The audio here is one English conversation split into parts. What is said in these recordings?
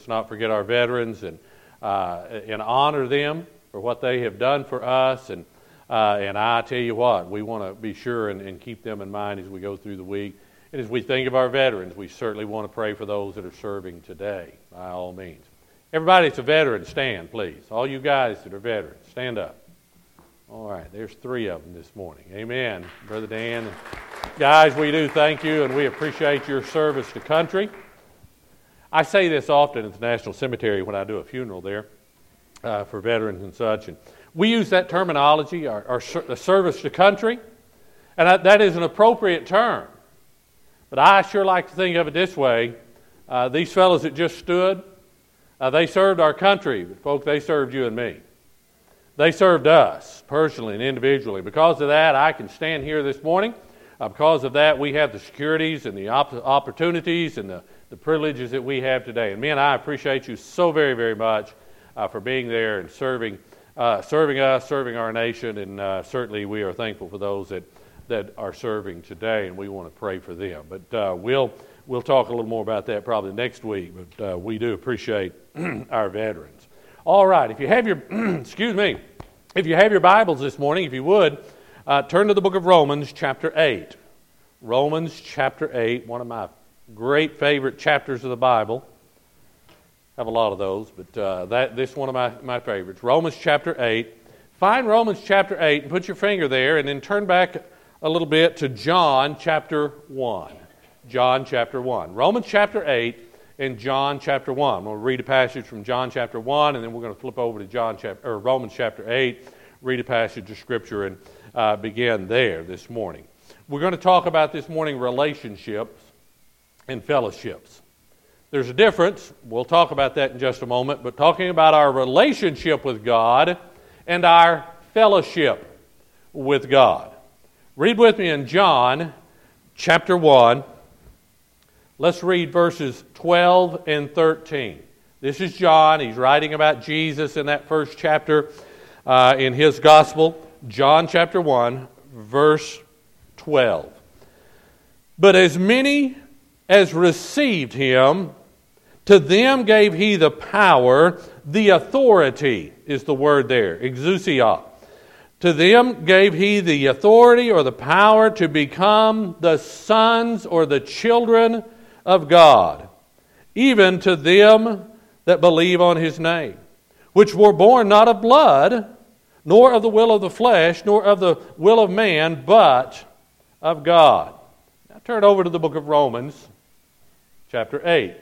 Let's not forget our veterans and honor them for what they have done for us. And I tell you what, we want to be sure and keep them in mind as we go through the week. And as we think of our veterans, we certainly want to pray for those that are serving today, by all means. Everybody that's a veteran, stand, please. All you guys that are veterans, stand up. All right, there's 3 of them this morning. Amen, Brother Dan. Guys, we do thank you, and we appreciate your service to country. I say this often at the National Cemetery when I do a funeral there for veterans and such. And we use that terminology, our service to country, and that is an appropriate term. But I sure like to think of it this way. These fellows that just stood, they served our country. But folks, they served you and me. They served us personally and individually. Because of that, I can stand here this morning. Because of that, we have the securities and the opportunities and the privileges that we have today. And men, I appreciate you so very, very much for being there and serving us, serving our nation, and certainly we are thankful for those that are serving today, and we want to pray for them. But we'll talk a little more about that probably next week, but we do appreciate our veterans. All right, if you have your, if you have your Bibles this morning, if you would, turn to the book of Romans chapter 8. Romans chapter 8, one of my great favorite chapters of the Bible. I have a lot of those, but this one of my favorites. Romans chapter 8. Find Romans chapter 8 and put your finger there, and then turn back a little bit to John chapter 1. John chapter 1. Romans chapter 8 and John chapter 1. We'll read a passage from John chapter 1, and then we're going to flip over to Romans chapter 8, read a passage of Scripture, and begin there this morning. We're going to talk about this morning relationships and fellowships. There's a difference. We'll talk about that in just a moment, but talking about our relationship with God and our fellowship with God. Read with me in John chapter 1. Let's read verses 12 and 13. This is John. He's writing about Jesus in that first chapter in his gospel. John chapter 1, verse 12. But as many as received him, to them gave he the power, the authority is the word there, exousia. To them gave he the authority or the power to become the sons or the children of God, even to them that believe on his name, which were born not of blood, nor of the will of the flesh, nor of the will of man, but of God. Now turn over to the book of Romans, chapter 8.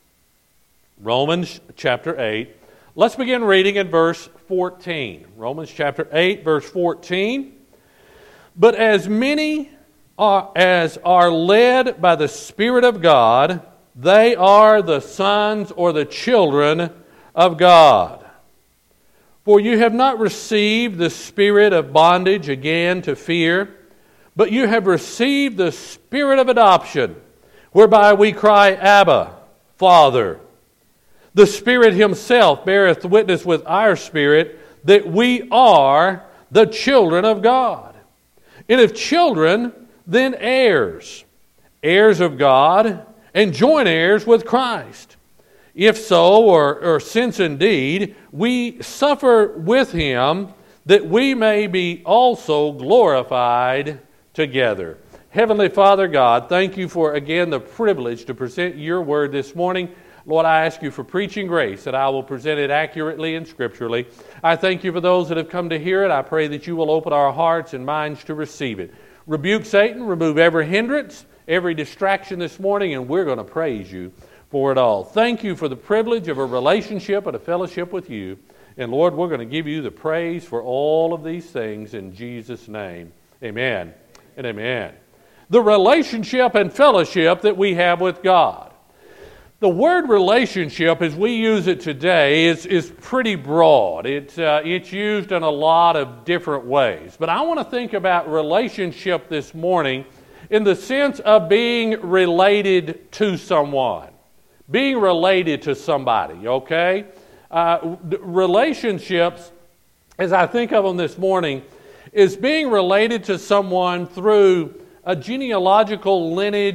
Romans chapter 8. Let's begin reading in verse 14. Romans chapter 8, verse 14. But as many as are led by the Spirit of God, they are the sons or the children of God. For you have not received the spirit of bondage again to fear, but you have received the Spirit of adoption, whereby we cry, Abba, Father. The Spirit Himself beareth witness with our spirit that we are the children of God. And if children, then heirs, heirs of God, and joint heirs with Christ. If so, or since indeed we suffer with Him, that we may be also glorified together. Heavenly Father God, thank you for again the privilege to present your word this morning. Lord, I ask you for preaching grace, that I will present it accurately and scripturally. I thank you for those that have come to hear it. I pray that you will open our hearts and minds to receive it. Rebuke Satan, remove every hindrance, every distraction this morning, and we're going to praise you for it all. Thank you for the privilege of a relationship and a fellowship with you. And Lord, we're going to give you the praise for all of these things in Jesus' name. Amen and amen. The relationship and fellowship that we have with God. The word relationship, as we use it today, is pretty broad. It's used in a lot of different ways. But I want to think about relationship this morning in the sense of being related to someone. Being related to somebody, okay? Relationships, as I think of them this morning, is being related to someone through a genealogical lineage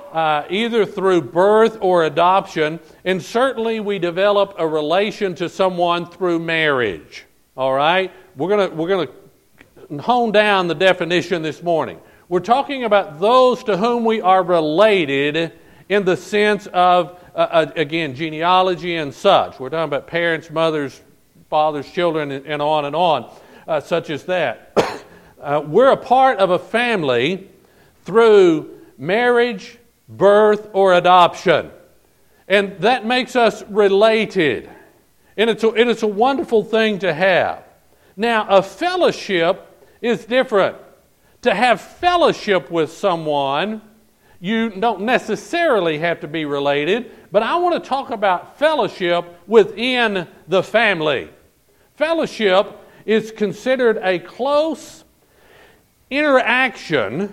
either through birth or adoption, and certainly we develop a relation to someone through marriage. All right? We're going to hone down the definition this morning. We're talking about those to whom we are related in the sense of, again, genealogy and such. We're talking about parents, mothers, fathers, children, and on, such as that. We're a part of a family through marriage, birth, or adoption. And that makes us related. And it's a wonderful thing to have. Now, a fellowship is different. To have fellowship with someone, you don't necessarily have to be related, but I want to talk about fellowship within the family. Fellowship is considered a close interaction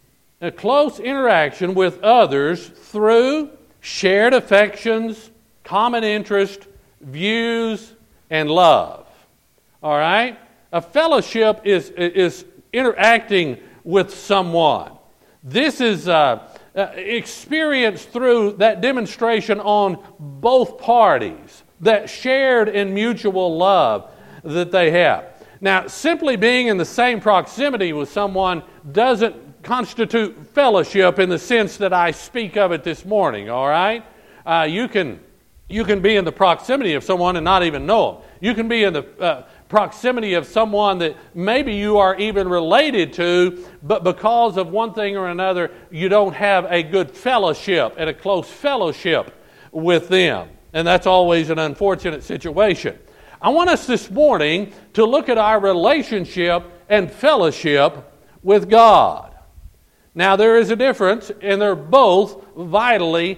with others through shared affections, common interest, views, and love. All right? A fellowship is interacting with someone. This is experienced through that demonstration on both parties, that shared and mutual love that they have. Now, simply being in the same proximity with someone doesn't constitute fellowship in the sense that I speak of it this morning, all right? You can be in the proximity of someone and not even know them. You can be in the proximity of someone that maybe you are even related to, but because of one thing or another, you don't have a good fellowship and a close fellowship with them. And that's always an unfortunate situation. I want us this morning to look at our relationship and fellowship with God. Now, there is a difference, and they're both vitally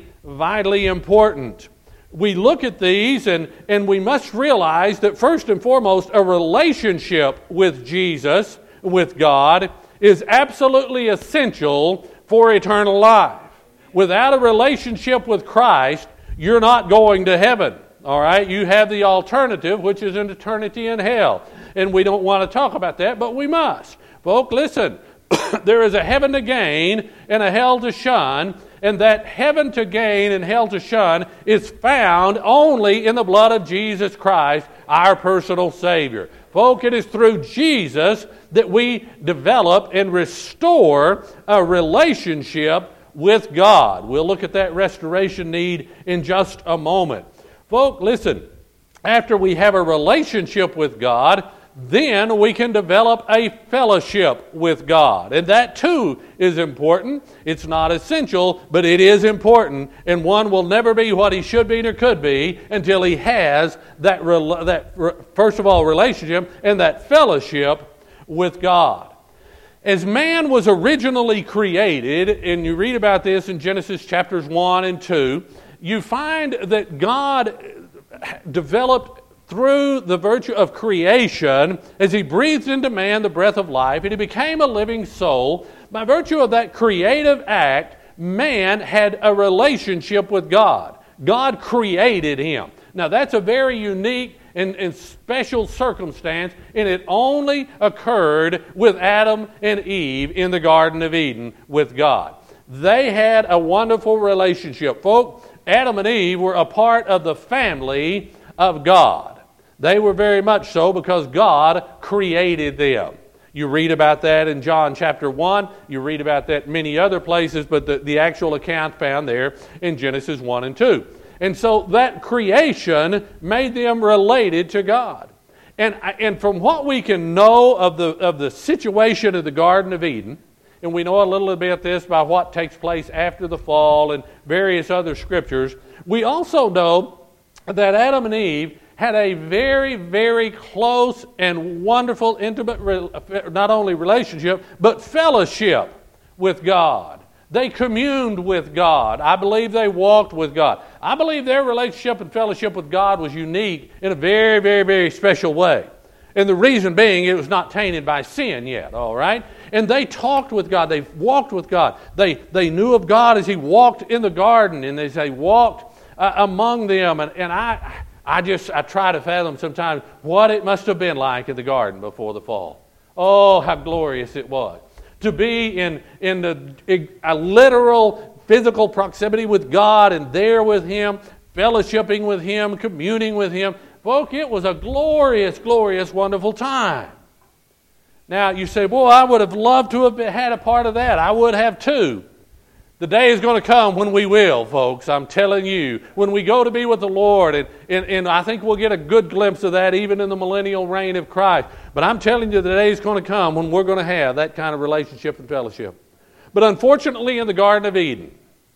important. We look at these, and we must realize that first and foremost, a relationship with Jesus, with God, is absolutely essential for eternal life. Without a relationship with Christ, you're not going to heaven. All right? You have the alternative, which is an eternity in hell. And we don't want to talk about that, but we must. Folks, listen. There is a heaven to gain and a hell to shun, and that heaven to gain and hell to shun is found only in the blood of Jesus Christ, our personal Savior. Folks, it is through Jesus that we develop and restore a relationship with God. We'll look at that restoration need in just a moment. Folks, listen, after we have a relationship with God, then we can develop a fellowship with God. And that too is important. It's not essential, but it is important. And one will never be what he should be or could be until he has that first of all, relationship and that fellowship with God. As man was originally created, and you read about this in Genesis chapters 1 and 2, you find that God developed through the virtue of creation, as he breathed into man the breath of life, and he became a living soul. By virtue of that creative act, man had a relationship with God. God created him. Now that's a very unique and special circumstance, and it only occurred with Adam and Eve in the Garden of Eden with God. They had a wonderful relationship. Folks, Adam and Eve were a part of the family of God. They were very much so because God created them. You read about that in John chapter 1. You read about that in many other places, but the actual account found there in Genesis 1 and 2. And so that creation made them related to God. And from what we can know of the situation of the Garden of Eden, and we know a little bit about this by what takes place after the fall and various other scriptures, we also know that Adam and Eve had a very, very close and wonderful, intimate, not only relationship, but fellowship with God. They communed with God. I believe they walked with God. I believe their relationship and fellowship with God was unique in a very, very, very special way. And the reason being, it was not tainted by sin yet, all right? And they talked with God. They walked with God. They knew of God as he walked in the garden, and as they walked among them. And I try to fathom sometimes what it must have been like in the garden before the fall. Oh, how glorious it was. To be in a literal physical proximity with God and there with Him, fellowshipping with Him, communing with Him. Folks, it was a glorious, glorious, wonderful time. Now, you say, boy, I would have loved to have had a part of that. I would have too. The day is going to come when we will, folks. I'm telling you. When we go to be with the Lord, and I think we'll get a good glimpse of that even in the millennial reign of Christ. But I'm telling you, the day is going to come when we're going to have that kind of relationship and fellowship. But unfortunately, in the Garden of Eden,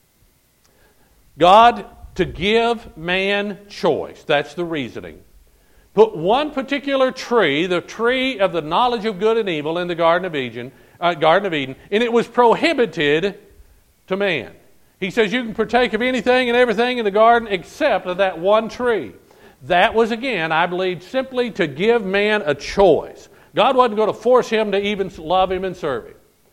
God, to give man choice, that's the reasoning, put one particular tree, the tree of the knowledge of good and evil, in the Garden of Eden, and it was prohibited to man. He says you can partake of anything and everything in the garden except of that one tree. That was, again, I believe, simply to give man a choice. God wasn't going to force him to even love Him and serve Him.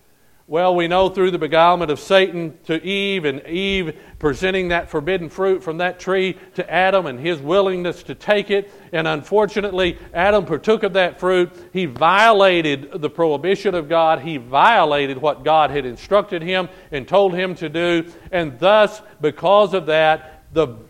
Well, we know through the beguilement of Satan to Eve, and Eve presenting that forbidden fruit from that tree to Adam and his willingness to take it. And unfortunately, Adam partook of that fruit. He violated the prohibition of God. He violated what God had instructed him and told him to do. And thus, because of that,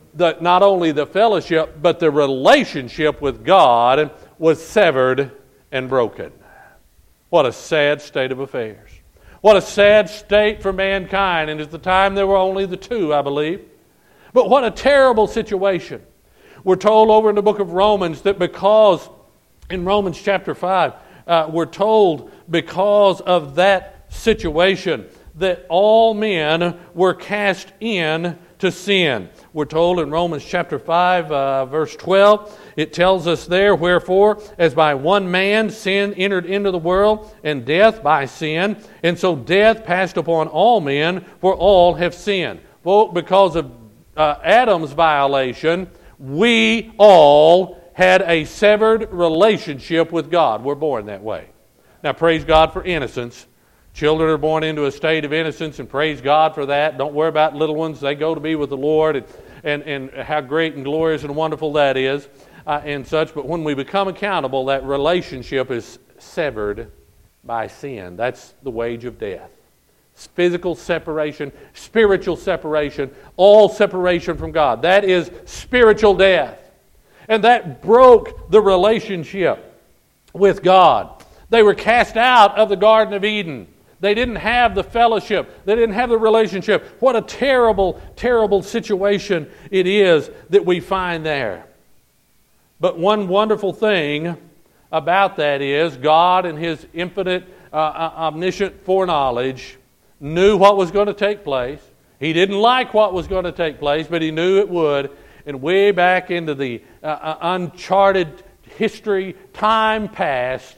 not only the fellowship, but the relationship with God was severed and broken. What a sad state of affairs. What a sad state for mankind. And at the time there were only the two, I believe. But what a terrible situation. We're told over in the book of Romans that because, in Romans chapter 5, we're told because of that situation that all men were cast in to sin. We're told in Romans chapter 5, verse 12, it tells us there, wherefore, as by one man sin entered into the world, and death by sin, and so death passed upon all men, for all have sinned. Well, because of Adam's violation, we all had a severed relationship with God. We're born that way. Now, praise God for innocence. Children are born into a state of innocence, and praise God for that. Don't worry about little ones. They go to be with the Lord, and how great and glorious and wonderful that is, and such. But when we become accountable, that relationship is severed by sin. That's the wage of death. Physical separation, spiritual separation, all separation from God. That is spiritual death. And that broke the relationship with God. They were cast out of the Garden of Eden. They didn't have the fellowship. They didn't have the relationship. What a terrible, terrible situation it is that we find there. But one wonderful thing about that is God in His infinite, omniscient foreknowledge knew what was going to take place. He didn't like what was going to take place, but He knew it would. And way back into the uncharted history, time past,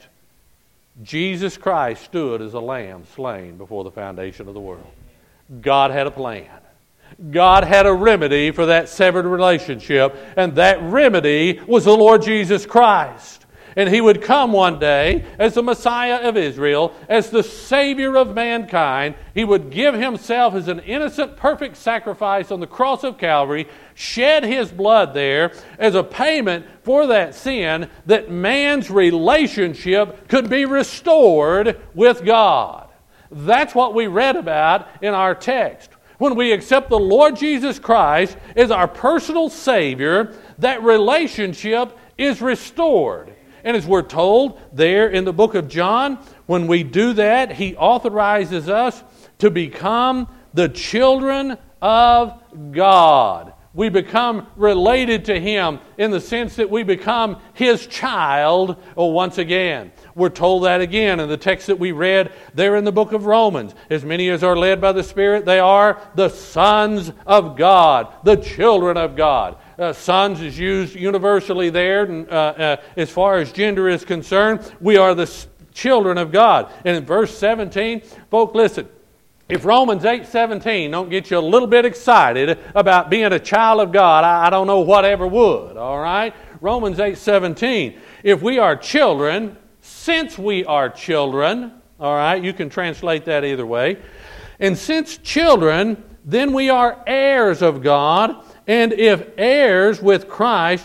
Jesus Christ stood as a lamb slain before the foundation of the world. God had a plan. God had a remedy for that severed relationship, and that remedy was the Lord Jesus Christ. And He would come one day as the Messiah of Israel, as the Savior of mankind. He would give Himself as an innocent, perfect sacrifice on the cross of Calvary, shed His blood there as a payment for that sin, that man's relationship could be restored with God. That's what we read about in our text. When we accept the Lord Jesus Christ as our personal Savior, that relationship is restored. And as we're told there in the book of John, when we do that, He authorizes us to become the children of God. We become related to Him in the sense that we become His child once again. We're told that again in the text that we read there in the book of Romans. As many as are led by the Spirit, they are the sons of God, the children of God. Sons is used universally there as far as gender is concerned. We are the children of God. And in verse 17, folks, listen. If Romans 8:17 don't get you a little bit excited about being a child of God, I don't know whatever would, all right? Romans 8:17. If we are children, since we are children, all right, you can translate that either way. And since children, then we are heirs of God, and if heirs with Christ,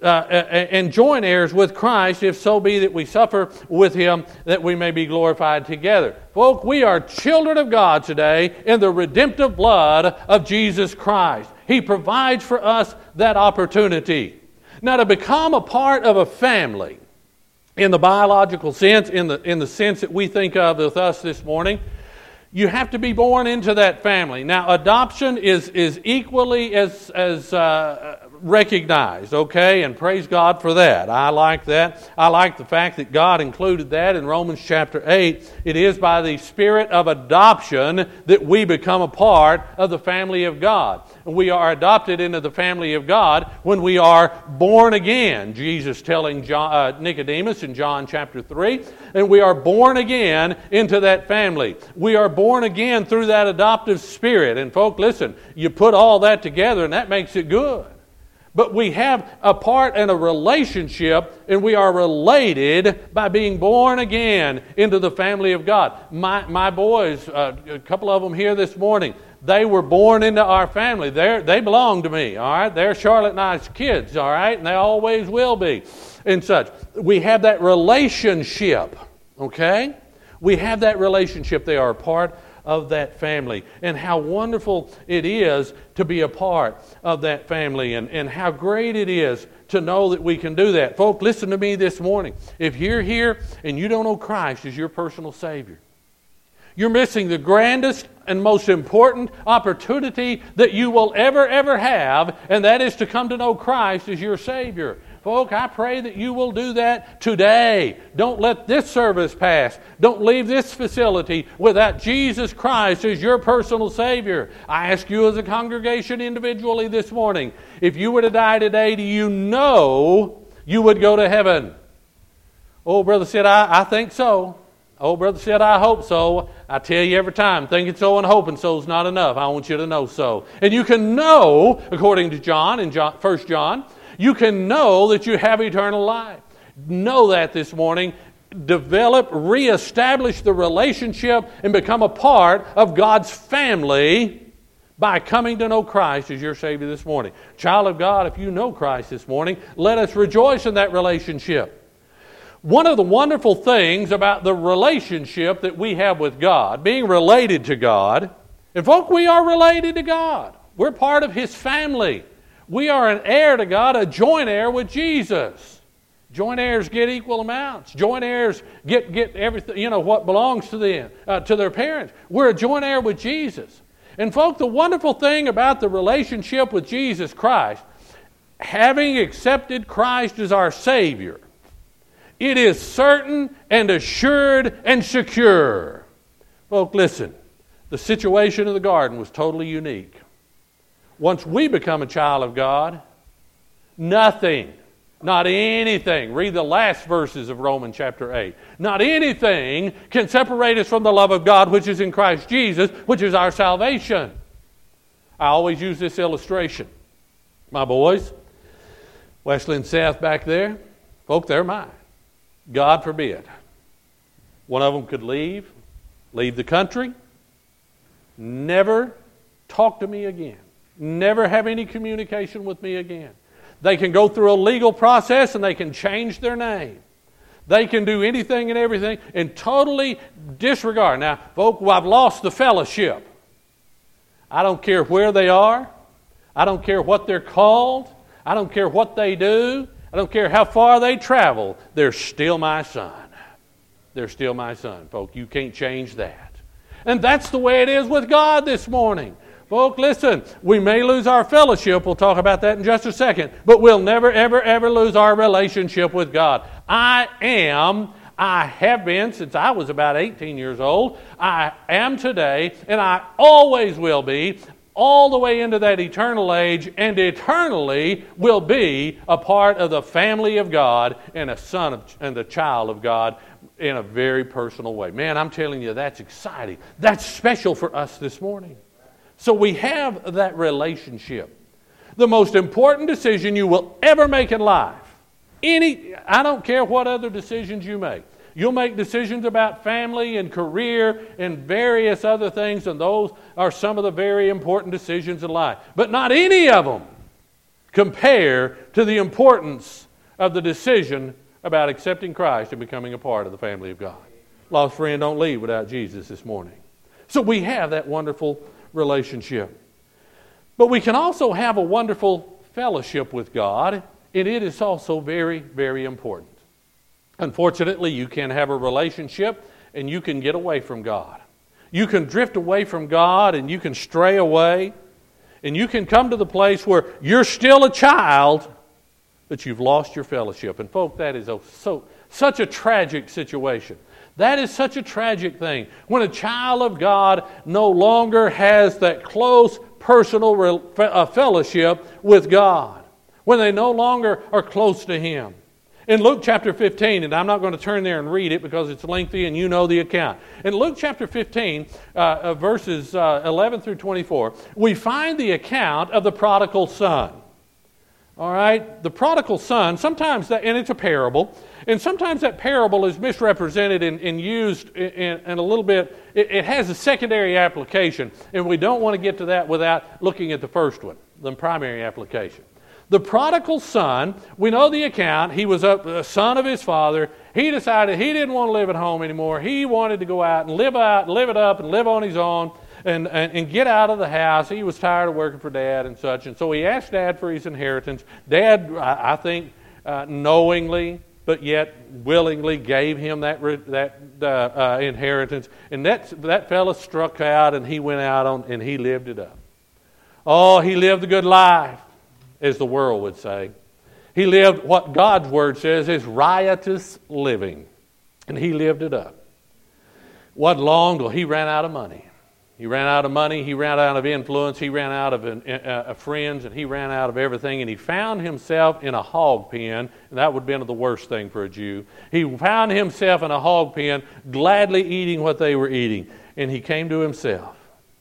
and joint heirs with Christ, if so be that we suffer with Him, that we may be glorified together. Folk, we are children of God today in the redemptive blood of Jesus Christ. He provides for us that opportunity. Now, to become a part of a family, in the biological sense, in the sense that we think of with us this morning, you have to be born into that family. Now, adoption is equally as recognized, okay? And praise God for that. I like that. I like the fact that God included that in Romans chapter 8. It is by the Spirit of adoption that we become a part of the family of God. And we are adopted into the family of God when we are born again. Jesus telling Nicodemus in John chapter 3, and we are born again into that family. We are born again through that adoptive spirit. And folk, listen, you put all that together and that makes it good. But we have a part and a relationship, and we are related by being born again into the family of God. My boys, a couple of them here this morning, they were born into our family. They belong to me, all right? They're Charlotte and I's kids, all right? And they always will be, and such. We have that relationship, okay? We have that relationship. They are a part of that family, and how wonderful it is to be a part of that family, and how great it is to know that we can do that. Folks, listen to me this morning. If you're here and you don't know Christ as your personal Savior, you're missing the grandest and most important opportunity that you will ever have, and that is to come to know Christ as your Savior. Folk, I pray that you will do that today. Don't let this service pass. Don't leave this facility without Jesus Christ as your personal Savior. I ask you as a congregation individually this morning, if you were to die today, do you know you would go to heaven? Oh, brother said, I think so. Oh, brother said, I hope so. I tell you every time, thinking so and hoping so is not enough. I want you to know so. And you can know, according to John in 1 John, you can know that you have eternal life. Know that this morning. Develop, reestablish the relationship, and become a part of God's family by coming to know Christ as your Savior this morning. Child of God, if you know Christ this morning, let us rejoice in that relationship. One of the wonderful things about the relationship that we have with God, being related to God, and folk, we are related to God. We're part of His family. We are an heir to God, a joint heir with Jesus. Joint heirs get equal amounts. Joint heirs get everything, what belongs to them, to their parents. We're a joint heir with Jesus. And folk, the wonderful thing about the relationship with Jesus Christ, having accepted Christ as our Savior, it is certain and assured and secure. Folk, listen, the situation of the garden was totally unique. Once we become a child of God, nothing, not anything, read the last verses of Romans chapter 8, not anything can separate us from the love of God which is in Christ Jesus, which is our salvation. I always use this illustration. My boys, Wesley and Seth back there, folk, they're mine. God forbid. One of them could leave the country, never talk to me again. Never have any communication with me again. They can go through a legal process and they can change their name. They can do anything and everything and totally disregard. Now, folks, I've lost the fellowship. I don't care where they are. I don't care what they're called. I don't care what they do. I don't care how far they travel. They're still my son. They're still my son, folks. You can't change that. And that's the way it is with God this morning. Folks, listen, we may lose our fellowship. We'll talk about that in just a second. But we'll never, ever lose our relationship with God. I have been since I was about 18 years old. I am today, and I always will be, all the way into that eternal age, and eternally will be a part of the family of God and a son and a child of God in a very personal way. Man, I'm telling you, that's exciting. That's special for us this morning. So we have that relationship. The most important decision you will ever make in life, I don't care what other decisions you make. You'll make decisions about family and career and various other things, and those are some of the very important decisions in life. But not any of them compare to the importance of the decision about accepting Christ and becoming a part of the family of God. Lost friend, don't leave without Jesus this morning. So we have that wonderful relationship. But we can also have a wonderful fellowship with God, and it is also very, very important. Unfortunately, you can have a relationship and you can get away from God. You can drift away from God and you can stray away, and you can come to the place where you're still a child, but you've lost your fellowship. And folk, that is such a tragic situation. That is such a tragic thing. When a child of God no longer has that close personal fellowship with God. When they no longer are close to Him. In Luke chapter 15, and I'm not going to turn there and read it because it's lengthy and you know the account. In Luke chapter 15, verses 11 through 24, we find the account of the prodigal son. All right? The prodigal son, sometimes, and it's a parable, and sometimes that parable is misrepresented and used in a little bit. It has a secondary application, and we don't want to get to that without looking at the first one, the primary application. The prodigal son, we know the account. He was a son of his father. He decided he didn't want to live at home anymore. He wanted to go out and live it up and live on his own and get out of the house. He was tired of working for Dad and such. And so he asked Dad for his inheritance. Dad, I think, knowingly but yet willingly gave him that inheritance. And that fella struck out and he went out and he lived it up. Oh, he lived a good life, as the world would say. He lived what God's Word says is riotous living. And he lived it up. Wasn't long till he ran out of money. He ran out of money, he ran out of influence, he ran out of friends, and he ran out of everything. And he found himself in a hog pen, and that would have been the worst thing for a Jew. He found himself in a hog pen, gladly eating what they were eating. And he came to himself.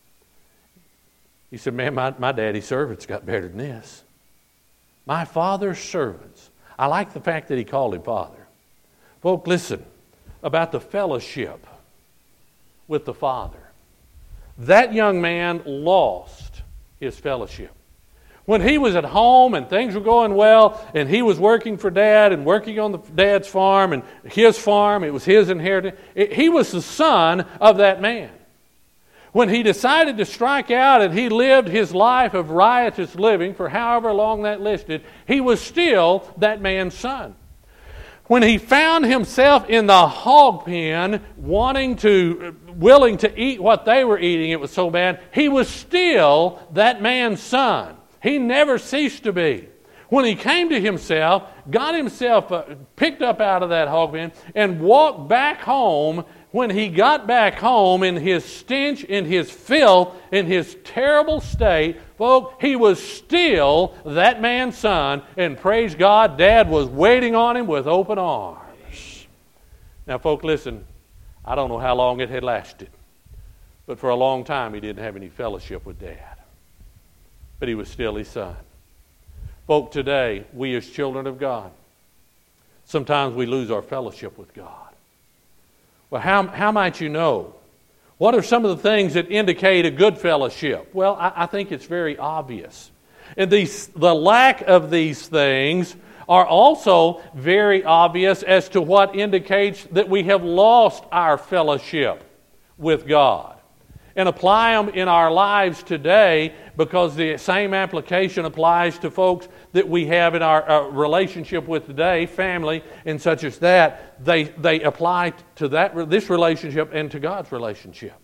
He said, man, my daddy's servants got better than this. My father's servants. I like the fact that he called him father. Folks, listen about the fellowship with the Father. That young man lost his fellowship. When he was at home and things were going well and he was working for Dad and working on the Dad's farm and his farm, it was his inheritance, he was the son of that man. When he decided to strike out and he lived his life of riotous living for however long that listed, he was still that man's son. When he found himself in the hog pen, willing to eat what they were eating, it was so bad, he was still that man's son. He never ceased to be. When he came to himself, got himself picked up out of that hog pen, and walked back home, when he got back home in his stench, in his filth, in his terrible state, folks, he was still that man's son, and praise God, Dad was waiting on him with open arms. Now, folks, listen, I don't know how long it had lasted, but for a long time he didn't have any fellowship with Dad. But he was still his son. Folks, today, we as children of God, sometimes we lose our fellowship with God. Well, how might you know? What are some of the things that indicate a good fellowship? Well, I think it's very obvious. And the lack of these things are also very obvious as to what indicates that we have lost our fellowship with God. And apply them in our lives today, because the same application applies to folks that we have in our relationship with today, family and such as that. They apply to this relationship and to God's relationship.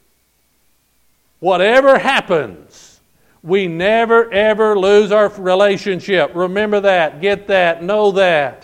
Whatever happens, we never ever lose our relationship. Remember that, get that, know that.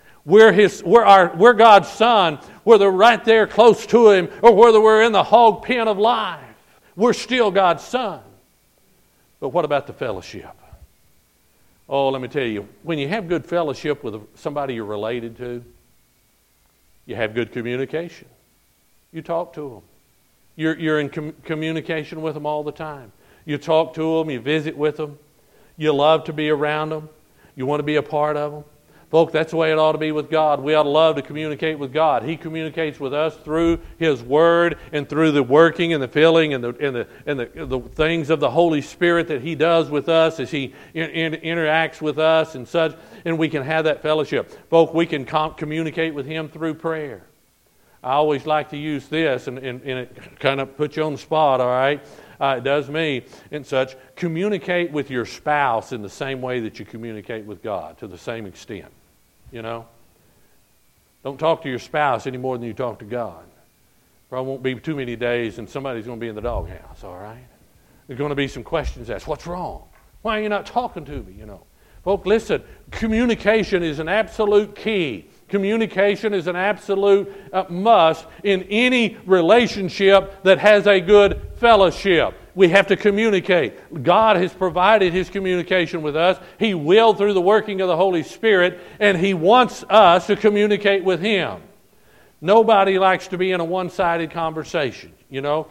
We're God's son, whether right there close to Him or whether we're in the hog pen of life. We're still God's son. But what about the fellowship? Oh, let me tell you, when you have good fellowship with somebody you're related to, you have good communication. You talk to them. You're in communication with them all the time. You talk to them, you visit with them. You love to be around them. You want to be a part of them. Folks, that's the way it ought to be with God. We ought to love to communicate with God. He communicates with us through His Word and through the working and the filling and the things of the Holy Spirit that He does with us as He interacts with us and such, and we can have that fellowship. Folks, we can communicate with Him through prayer. I always like to use this, and it kind of puts you on the spot, all right? It does me and such. Communicate with your spouse in the same way that you communicate with God, to the same extent. You know? Don't talk to your spouse any more than you talk to God. Probably won't be too many days and somebody's going to be in the doghouse, all right? There's going to be some questions asked. What's wrong? Why are you not talking to me, you know? Folks, listen, communication is an absolute key. Communication is an absolute must in any relationship that has a good fellowship. We have to communicate. God has provided His communication with us. He will through the working of the Holy Spirit, and He wants us to communicate with Him. Nobody likes to be in a one-sided conversation. You know,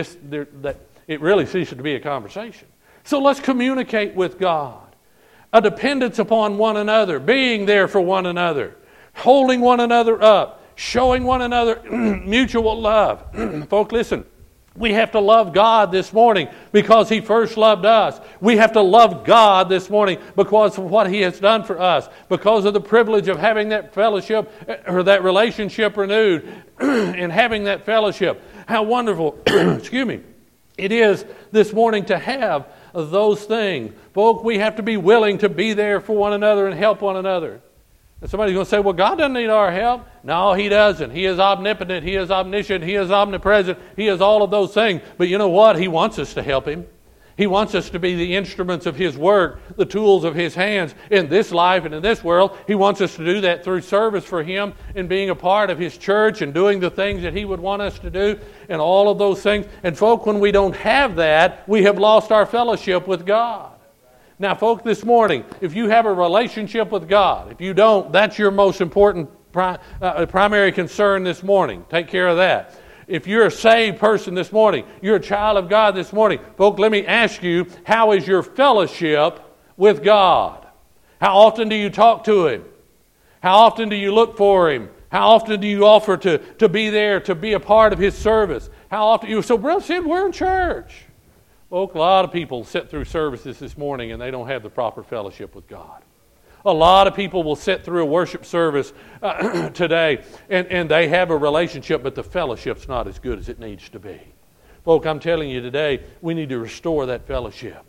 it really ceases to be a conversation. So let's communicate with God. A dependence upon one another, being there for one another, holding one another up, showing one another mutual love. Folks, listen. We have to love God this morning because He first loved us. We have to love God this morning because of what He has done for us, because of the privilege of having that fellowship or that relationship renewed and having that fellowship. How wonderful, excuse me, it is this morning to have those things. Folks, we have to be willing to be there for one another and help one another. And somebody's going to say, well, God doesn't need our help. No, He doesn't. He is omnipotent. He is omniscient. He is omnipresent. He is all of those things. But you know what? He wants us to help Him. He wants us to be the instruments of His work, the tools of His hands in this life and in this world. He wants us to do that through service for Him and being a part of His church and doing the things that He would want us to do and all of those things. And folks, when we don't have that, we have lost our fellowship with God. Now, folks, this morning, if you have a relationship with God, if you don't, that's your most important primary concern this morning. Take care of that. If you're a saved person this morning, you're a child of God this morning, folks, let me ask you, how is your fellowship with God? How often do you talk to Him? How often do you look for Him? How often do you offer to be there, to be a part of His service? How often you so, Brother Sid, we're in church. Folks, a lot of people sit through services this morning and they don't have the proper fellowship with God. A lot of people will sit through a worship service today and they have a relationship, but the fellowship's not as good as it needs to be. Folks, I'm telling you today, we need to restore that fellowship.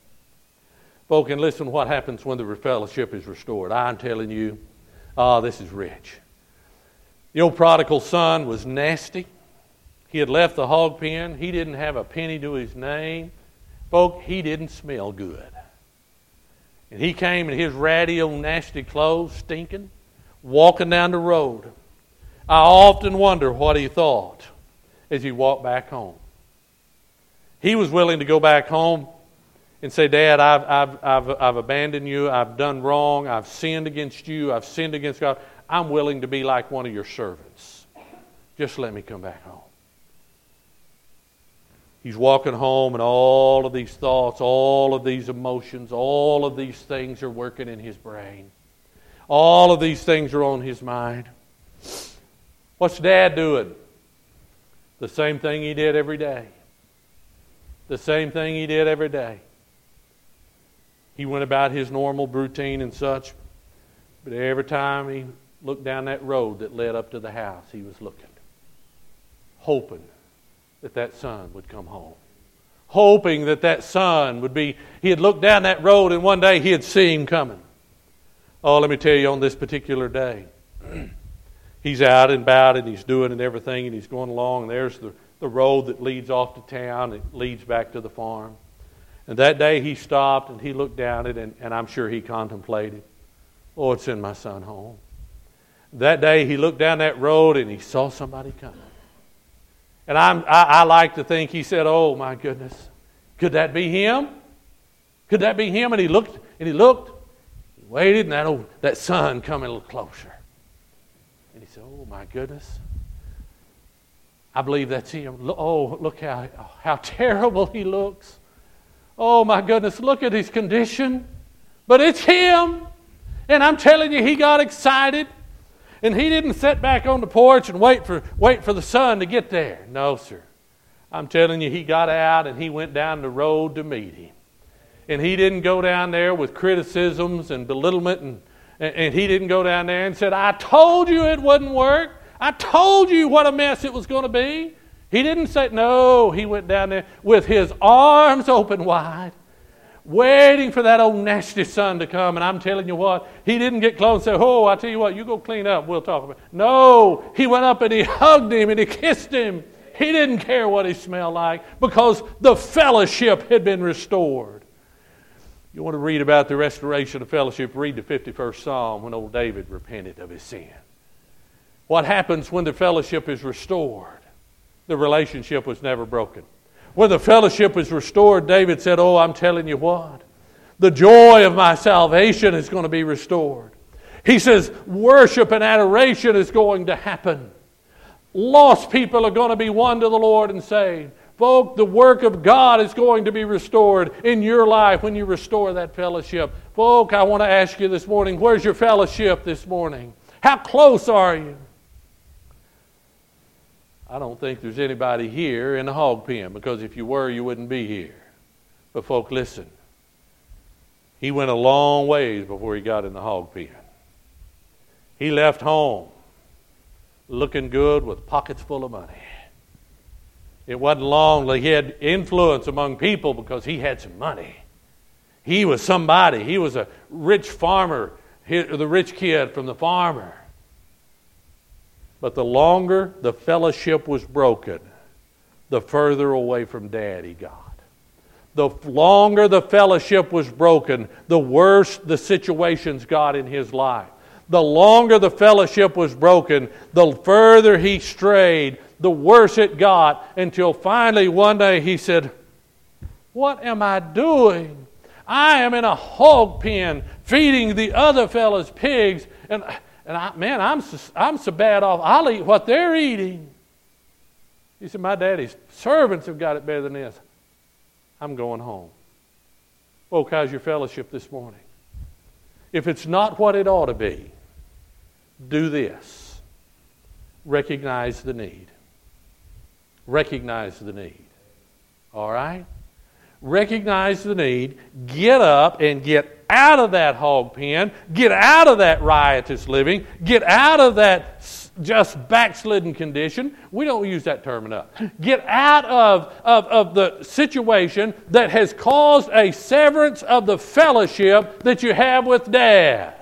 Folks, and listen to what happens when the fellowship is restored. I'm telling you, this is rich. The old prodigal son was nasty. He had left the hog pen. He didn't have a penny to his name. Folks, he didn't smell good. And he came in his ratty old nasty clothes, stinking, walking down the road. I often wonder what he thought as he walked back home. He was willing to go back home and say, Dad, I've abandoned you. I've done wrong. I've sinned against you. I've sinned against God. I'm willing to be like one of your servants. Just let me come back home. He's walking home and all of these thoughts, all of these emotions, all of these things are working in his brain. All of these things are on his mind. What's Dad doing? The same thing he did every day. The same thing he did every day. He went about his normal routine and such, but every time he looked down that road that led up to the house, he was looking, hoping that son would come home. Hoping that son would be, he had looked down that road and one day he had seen him coming. Oh, let me tell you, on this particular day, he's out and about and he's doing and everything and he's going along and there's the road that leads off to town, it leads back to the farm. And that day he stopped and he looked down it and I'm sure he contemplated, oh, it's send my son home. That day he looked down that road and he saw somebody coming. And I like to think he said, oh my goodness, could that be him? Could that be him? And he looked, he waited, and that son coming a little closer. And he said, oh my goodness, I believe that's him. Oh, look how terrible he looks. Oh my goodness, look at his condition. But it's him. And I'm telling you, he got excited. And he didn't sit back on the porch and wait for the sun to get there. No, sir. I'm telling you, he got out and he went down the road to meet him. And he didn't go down there with criticisms and belittlement. And he didn't go down there and said, I told you it wouldn't work. I told you what a mess it was going to be. He didn't say, no. He went down there with his arms open wide, waiting for that old nasty sun to come. And I'm telling you what, he didn't get close and say, oh, I tell you what, you go clean up. We'll talk about it. No, he went up and he hugged him and he kissed him. He didn't care what he smelled like because the fellowship had been restored. You want to read about the restoration of fellowship, read the 51st Psalm when old David repented of his sin. What happens when the fellowship is restored? The relationship was never broken. When the fellowship was restored, David said, oh, I'm telling you what, the joy of my salvation is going to be restored. He says, worship and adoration is going to happen. Lost people are going to be won to the Lord and saved. Folk, the work of God is going to be restored in your life when you restore that fellowship. Folk, I want to ask you this morning, where's your fellowship this morning? How close are you? I don't think there's anybody here in the hog pen, because if you were, you wouldn't be here. But folk, listen. He went a long ways before he got in the hog pen. He left home looking good with pockets full of money. It wasn't long that he had influence among people because he had some money. He was somebody. He was a rich farmer, the rich kid from the farmer. But the longer the fellowship was broken, the further away from Dad he got. The longer the fellowship was broken, the worse the situations got in his life. The longer the fellowship was broken, the further he strayed, the worse it got, until finally one day he said, what am I doing? I am in a hog pen feeding the other fellas pigs, and I'm so bad off, I'll eat what they're eating. He said, my daddy's servants have got it better than this. I'm going home. Well, how's your fellowship this morning? If it's not what it ought to be, do this. Recognize the need. Recognize the need. All right? Recognize the need. Get up and get out of that hog pen. Get out of that riotous living. Get out of that just backslidden condition. We don't use that term enough. Get out of the situation that has caused a severance of the fellowship that you have with Dad.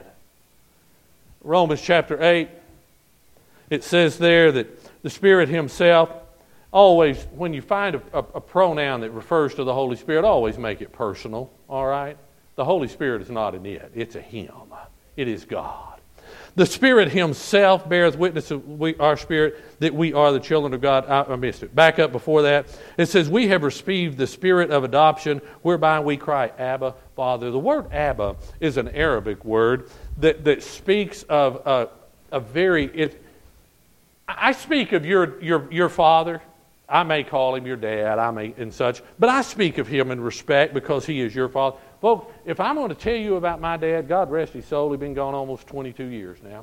Romans chapter 8, it says there that the Spirit Himself, always, when you find a pronoun that refers to the Holy Spirit, always make it personal, all right? The Holy Spirit is not an it, it's a Him. It is God. The Spirit Himself beareth witness of our spirit that we are the children of God. I missed it. Back up before that. It says, we have received the Spirit of adoption, whereby we cry, Abba, Father. The word Abba is an Arabic word that speaks of a very... I speak of your father. I may call him your dad, and such, but I speak of him in respect because he is your father. Folks, if I'm going to tell you about my dad, God rest his soul, he's been gone almost 22 years now.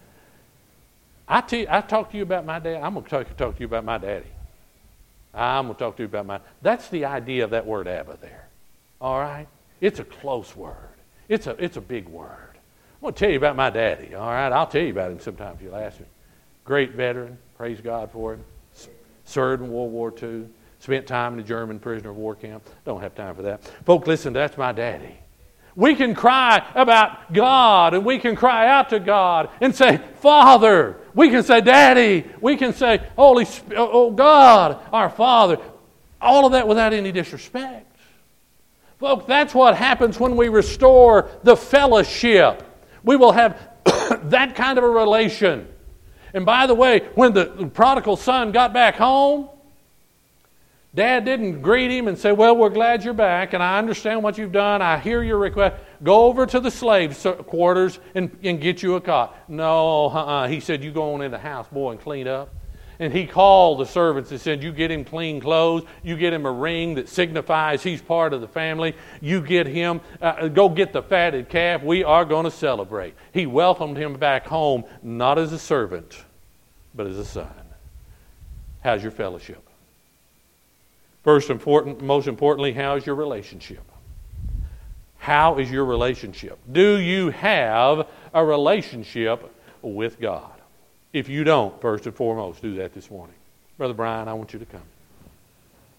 I talk to you about my dad, I'm going to talk to you about my daddy. I'm going to talk to you about that's the idea of that word Abba there. All right? It's a close word. It's a big word. I'm going to tell you about my daddy. All right? I'll tell you about him sometime if you'll ask me. Great veteran. Praise God for him. Served in World War II. Spent time in a German prisoner of war camp. Don't have time for that. Folks, listen, that's my daddy. We can cry about God, and we can cry out to God and say, Father. We can say, Daddy. We can say, Holy Spirit, oh God, our Father. All of that without any disrespect. Folks, that's what happens when we restore the fellowship. We will have that kind of a relation. And by the way, when the prodigal son got back home, Dad didn't greet him and say, well, we're glad you're back, and I understand what you've done. I hear your request. Go over to the slave quarters and get you a cot. No, He said, you go on in the house, boy, and clean up. And he called the servants and said, you get him clean clothes, you get him a ring that signifies he's part of the family, you get him, go get the fatted calf, we are going to celebrate. He welcomed him back home, not as a servant, but as a son. How's your fellowship? Most importantly, how's your relationship? How is your relationship? Do you have a relationship with God? If you don't, first and foremost, do that this morning. Brother Brian, I want you to come.